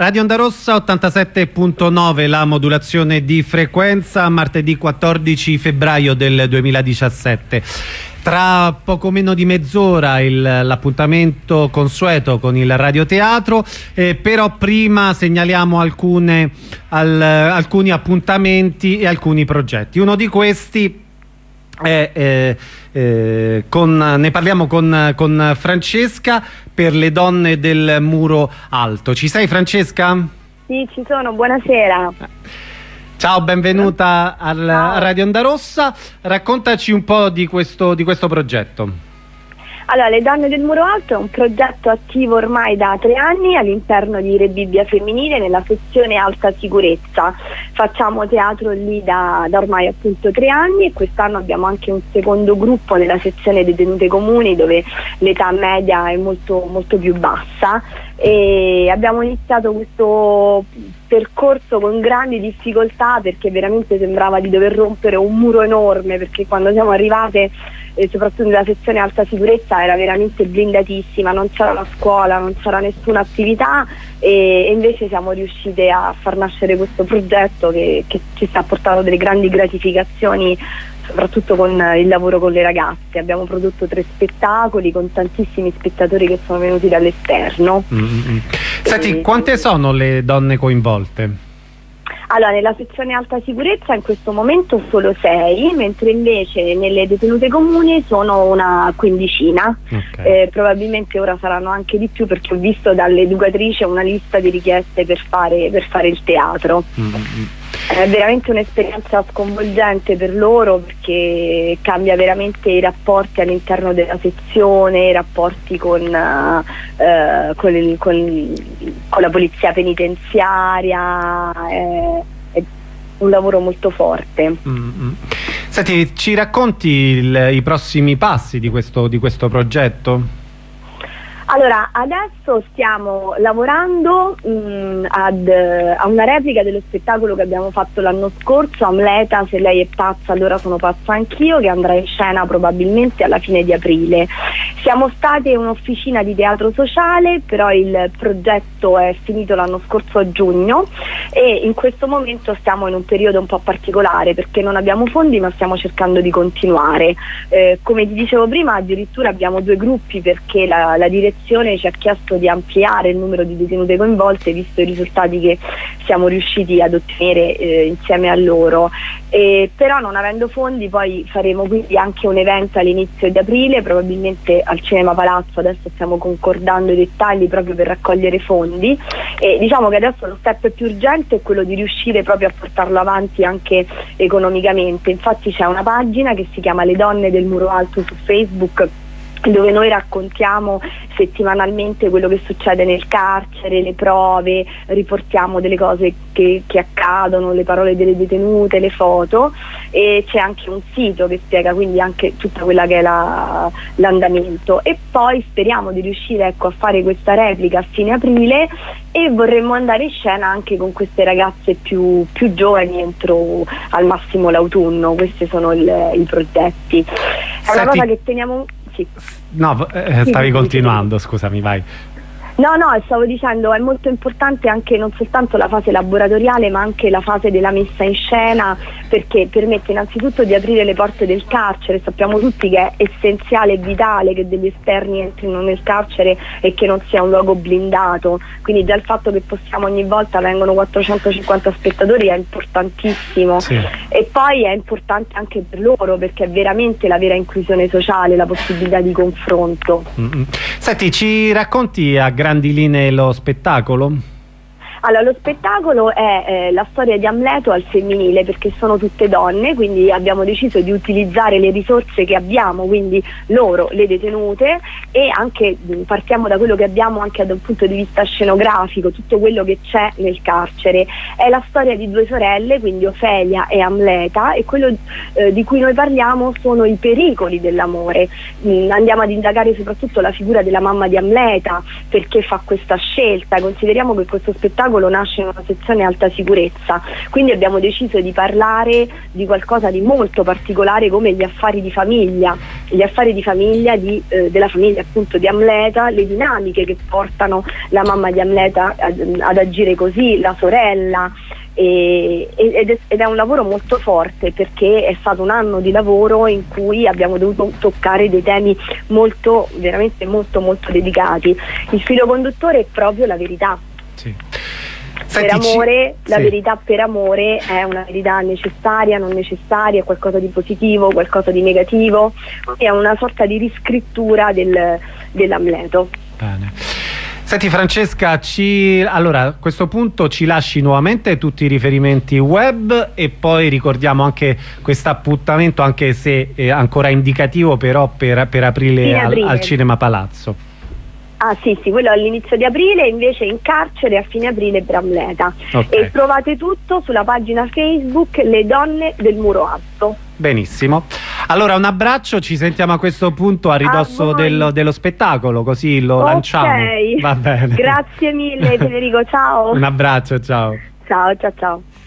Radio Onda Rossa 87.9, la modulazione di frequenza, martedì 14 febbraio del 2017. Tra poco meno di mezz'ora l'appuntamento consueto con il radioteatro, però prima segnaliamo alcuni appuntamenti e alcuni progetti. Uno di questi ne parliamo con Francesca per le donne del Muro Alto. Ci sei, Francesca? Sì, ci sono, buonasera. Ciao, benvenuta a Radio Onda Rossa. Raccontaci un po' di questo progetto. Allora, Le Donne del Muro Alto è un progetto attivo ormai da 3 anni all'interno di Re Bibbia Femminile nella sezione Alta Sicurezza. Facciamo teatro lì da ormai appunto 3 anni e quest'anno abbiamo anche un secondo gruppo nella sezione Detenute Comuni, dove l'età media è molto, molto più bassa, e abbiamo iniziato questo percorso con grandi difficoltà perché veramente sembrava di dover rompere un muro enorme, perché quando siamo arrivate soprattutto nella sezione Alta Sicurezza era veramente blindatissima, non c'era la scuola, non c'era nessuna attività, e invece siamo riuscite a far nascere questo progetto che ci sta portando delle grandi gratificazioni, soprattutto con il lavoro con le ragazze. Abbiamo prodotto 3 spettacoli con tantissimi spettatori che sono venuti dall'esterno. Senti, quante sono le donne coinvolte? Allora, nella sezione Alta Sicurezza in questo momento solo 6, mentre invece nelle Detenute Comuni sono una quindicina. Okay. Probabilmente ora saranno anche di più, perché ho visto dall'educatrice una lista di richieste per fare il teatro. È veramente un'esperienza sconvolgente per loro, perché cambia veramente i rapporti all'interno della sezione, i rapporti con la polizia penitenziaria. È un lavoro molto forte. Senti, ci racconti i prossimi passi di questo progetto? Allora, adesso stiamo lavorando a una replica dello spettacolo che abbiamo fatto l'anno scorso, Amleta, se lei è pazza allora sono pazza anch'io, che andrà in scena probabilmente alla fine di aprile. Siamo state un'officina di teatro sociale, però il progetto è finito l'anno scorso a giugno, e in questo momento stiamo in un periodo un po' particolare perché non abbiamo fondi, ma stiamo cercando di continuare. Come ti dicevo prima, addirittura abbiamo 2 gruppi, perché la direzione ci ha chiesto di ampliare il numero di detenute coinvolte, visto i risultati che siamo riusciti ad ottenere insieme a loro. Però non avendo fondi poi faremo quindi anche un evento all'inizio di aprile, probabilmente al Cinema Palazzo. Adesso stiamo concordando i dettagli proprio per raccogliere fondi, e diciamo che adesso lo step più urgente è quello di riuscire proprio a portarlo avanti anche economicamente. Infatti c'è una pagina che si chiama Le Donne del Muro Alto su Facebook, dove noi raccontiamo settimanalmente quello che succede nel carcere, le prove, riportiamo delle cose che accadono, le parole delle detenute, le foto, e c'è anche un sito che spiega quindi anche tutta quella che è l'andamento. E poi speriamo di riuscire a fare questa replica a fine aprile, e vorremmo andare in scena anche con queste ragazze più giovani entro al massimo l'autunno. Questi sono i progetti. È una cosa che teniamo. Sì. No, stavi continuando, scusami, vai. No, stavo dicendo, è molto importante anche non soltanto la fase laboratoriale, ma anche la fase della messa in scena, perché permette innanzitutto di aprire le porte del carcere. Sappiamo tutti che è essenziale e vitale che degli esterni entrino nel carcere e che non sia un luogo blindato, quindi già il fatto che possiamo ogni volta vengono 450 spettatori è importantissimo. Sì. E poi è importante anche per loro, perché è veramente la vera inclusione sociale, la possibilità di confronto. Senti, ci racconti a grandi linee lo spettacolo? Allora, lo spettacolo è la storia di Amleto al femminile, perché sono tutte donne, quindi abbiamo deciso di utilizzare le risorse che abbiamo, quindi loro, le detenute, e anche partiamo da quello che abbiamo anche da un punto di vista scenografico, tutto quello che c'è nel carcere. È la storia di 2 sorelle, quindi Ofelia e Amleta, e quello di cui noi parliamo sono i pericoli dell'amore. Andiamo ad indagare soprattutto la figura della mamma di Amleta, perché fa questa scelta. Consideriamo che questo spettacolo spettacolo nasce in una sezione alta sicurezza, quindi abbiamo deciso di parlare di qualcosa di molto particolare come gli affari di famiglia della famiglia appunto di Amleta, le dinamiche che portano la mamma di Amleta ad agire così, la sorella. Ed è un lavoro molto forte, perché è stato un anno di lavoro in cui abbiamo dovuto toccare dei temi veramente molto delicati. Il filo conduttore è proprio la verità. Sì. Per amore, la verità per amore è una verità necessaria, non necessaria, è qualcosa di positivo, qualcosa di negativo, è una sorta di riscrittura dell'Amleto. Bene. Senti Francesca, allora a questo punto ci lasci nuovamente tutti i riferimenti web e poi ricordiamo anche questo appuntamento, anche se è ancora indicativo, però per aprile al Cinema Palazzo. Ah sì, quello all'inizio di aprile, invece in carcere a fine aprile per Amleta. Okay. E trovate tutto sulla pagina Facebook Le Donne del Muro Alto. Benissimo. Allora un abbraccio, ci sentiamo a questo punto a ridosso dello spettacolo, così lo lanciamo. Va bene. Grazie mille Federico, ciao. Un abbraccio, ciao. Ciao.